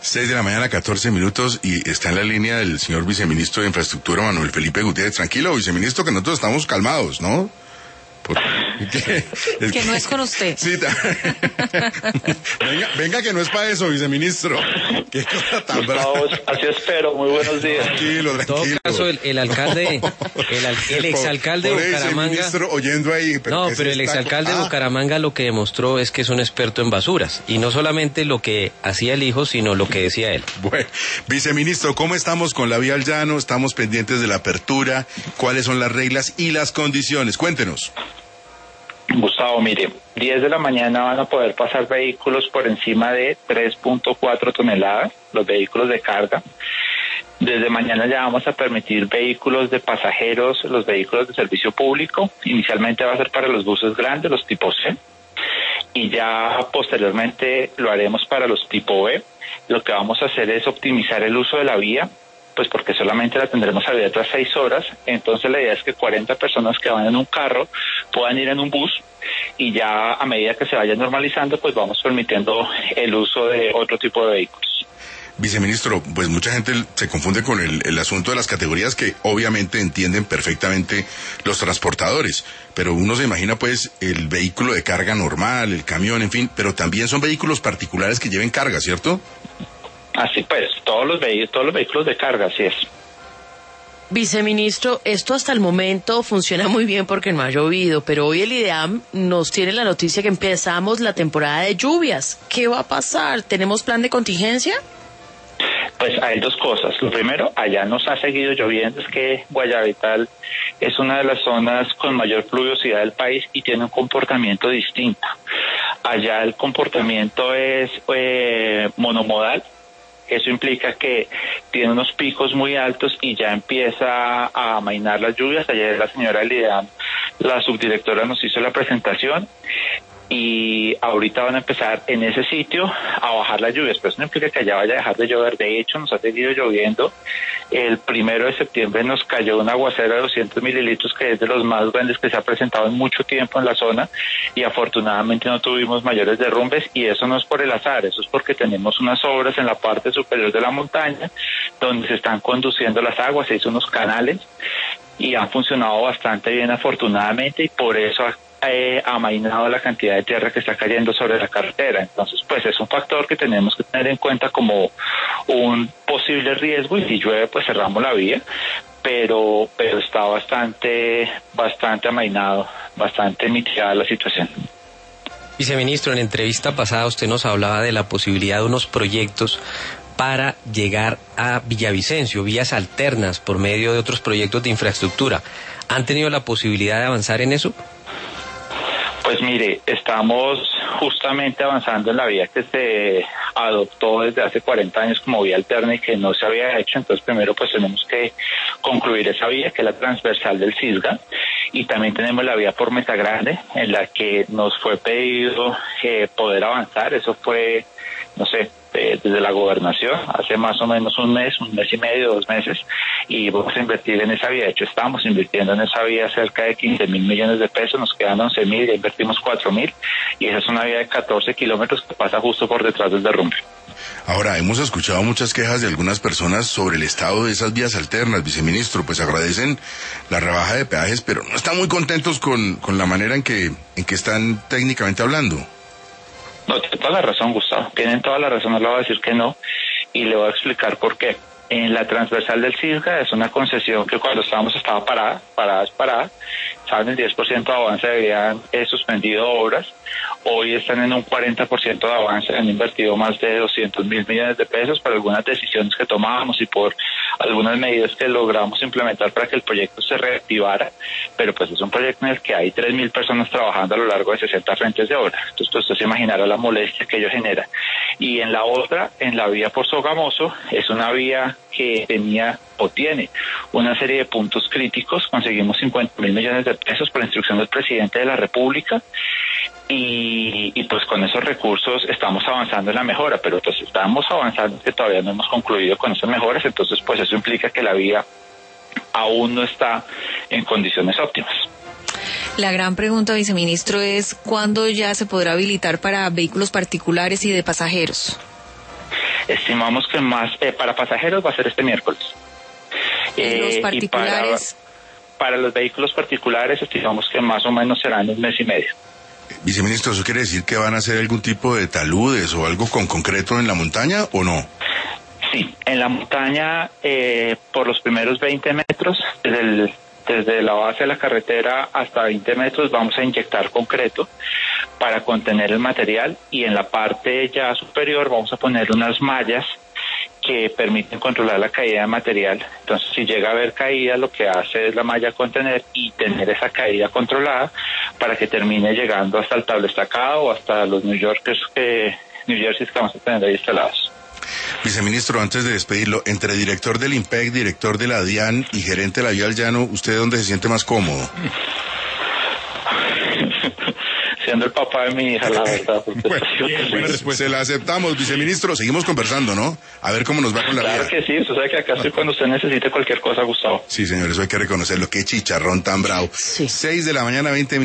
6 de la mañana, 14 minutos, y está en la línea el señor viceministro de Infraestructura, Manuel Felipe Gutiérrez. Tranquilo, viceministro, que nosotros estamos calmados, ¿no? Que no es con usted. Sí, venga, que no es para eso, viceministro. Qué cosa tan brava. Así espero, muy buenos días. Tranquilo. En todo caso, el alcalde, el exalcalde de Bucaramanga. Oyendo ahí, pero el exalcalde de Bucaramanga lo que demostró es que es un experto en basuras. Y no solamente lo que hacía el hijo, sino lo que decía él. Bueno, viceministro, ¿cómo estamos con la vía al llano? ¿Estamos pendientes de la apertura? ¿Cuáles son las reglas y las condiciones? Cuéntenos. Gustavo, mire, 10 de la mañana van a poder pasar vehículos por encima de 3.4 toneladas, los vehículos de carga. Desde mañana ya vamos a permitir vehículos de pasajeros, los vehículos de servicio público. Inicialmente va a ser para los buses grandes, los tipo C, y ya posteriormente lo haremos para los tipo B. Lo que vamos a hacer es optimizar el uso de la vía, pues porque solamente la tendremos abierta 6 horas, entonces la idea es que 40 personas que van en un carro puedan ir en un bus, y ya a medida que se vaya normalizando, pues vamos permitiendo el uso de otro tipo de vehículos. Viceministro, pues mucha gente se confunde con el asunto de las categorías que obviamente entienden perfectamente los transportadores, pero uno se imagina pues el vehículo de carga normal, el camión, en fin, pero también son vehículos particulares que lleven carga, ¿cierto? Así pues, todos los vehículos de carga, así es. Viceministro, esto hasta el momento funciona muy bien porque no ha llovido, pero hoy el IDEAM nos tiene la noticia que empezamos la temporada de lluvias. ¿Qué va a pasar? ¿Tenemos plan de contingencia? Pues hay dos cosas. Lo primero, allá nos ha seguido lloviendo, es que Guayabital es una de las zonas con mayor pluviosidad del país y tiene un comportamiento distinto. Allá el comportamiento es monomodal. Eso implica que tiene unos picos muy altos y ya empieza a amainar las lluvias. Ayer la señora Lidia, la subdirectora, nos hizo la presentación y ahorita van a empezar en ese sitio a bajar las lluvias, pero eso no implica que allá vaya a dejar de llover. De hecho, nos ha seguido lloviendo. El 1 de septiembre nos cayó un aguacero de 200 mililitros, que es de los más grandes que se ha presentado en mucho tiempo en la zona, y afortunadamente no tuvimos mayores derrumbes, y eso no es por el azar, eso es porque tenemos unas obras en la parte superior de la montaña donde se están conduciendo las aguas, se hizo unos canales y han funcionado bastante bien afortunadamente, y por eso ha amainado la cantidad de tierra que está cayendo sobre la carretera. Entonces, pues es un factor que tenemos que tener en cuenta como un posible riesgo, y si llueve, pues cerramos la vía, pero está bastante amainado, bastante mitigada la situación. Viceministro, en la entrevista pasada usted nos hablaba de la posibilidad de unos proyectos para llegar a Villavicencio, vías alternas por medio de otros proyectos de infraestructura. ¿Han tenido la posibilidad de avanzar en eso? Pues mire, estamos justamente avanzando en la vía que se adoptó desde hace 40 años como vía alterna y que no se había hecho. Entonces primero pues tenemos que concluir esa vía, que es la transversal del Cisga, y también tenemos la vía por Mesa Grande, en la que nos fue pedido poder avanzar. Eso fue, no sé, desde la gobernación, hace más o menos un mes y medio, 2 meses, y vamos a invertir en esa vía. De hecho, estamos invirtiendo en esa vía cerca de 15.000 millones de pesos, nos quedan 11.000, ya invertimos 4.000, y esa es una vía de 14 kilómetros que pasa justo por detrás del derrumbe. Ahora, hemos escuchado muchas quejas de algunas personas sobre el estado de esas vías alternas, viceministro, pues agradecen la rebaja de peajes, pero no están muy contentos con la manera en que están técnicamente hablando. No, tiene toda la razón, Gustavo. Tienen toda la razón, no le voy a decir que no, y le voy a explicar por qué. En la transversal del Cisga es una concesión que cuando estaba parada. Saben, el 10% de avance habían suspendido obras. Hoy están en un 40% de avance, han invertido más de 200.000 millones de pesos por algunas decisiones que tomábamos y por algunas medidas que logramos implementar para que el proyecto se reactivara, pero pues es un proyecto en el que hay 3.000 personas trabajando a lo largo de 60 frentes de obra. Entonces pues usted se imaginará la molestia que ello genera. Y en la otra, en la vía por Sogamoso, es una vía que tenía o tiene una serie de puntos críticos. Conseguimos 50.000 millones de pesos por instrucción del presidente de la República, y pues con esos recursos estamos avanzando en la mejora, pero pues estamos avanzando, que todavía no hemos concluido con esas mejoras. Entonces pues eso implica que la vía aún no está en condiciones óptimas. La gran pregunta, viceministro, es ¿cuándo ya se podrá habilitar para vehículos particulares y de pasajeros? Estimamos que más, para pasajeros va a ser este miércoles. Los particulares. Y para los vehículos particulares estimamos que más o menos serán un mes y medio. Viceministro, ¿eso quiere decir que van a hacer algún tipo de taludes o algo con concreto en la montaña o no? Sí, en la montaña, por los primeros 20 metros, desde la base de la carretera hasta 20 metros vamos a inyectar concreto para contener el material, y en la parte ya superior vamos a poner unas mallas que permiten controlar la caída de material. Entonces, si llega a haber caída, lo que hace es la malla contener y tener esa caída controlada para que termine llegando hasta el tableestacado o hasta los New Jersey que vamos a tener ahí instalados. Viceministro, antes de despedirlo, entre director del IMPEC, director de la DIAN y gerente de la Vía al Llano, ¿usted dónde se siente más cómodo? Siendo el papá de mi hija, la verdad. Bueno, después se la aceptamos, viceministro. Seguimos conversando, ¿no? A ver cómo nos va con la vida. Claro que sí, usted sabe que acá estoy cuando usted necesite cualquier cosa, Gustavo. Sí, señor, eso hay que reconocerlo. Qué chicharrón tan bravo. Sí. 6 de la mañana, 20 minutos.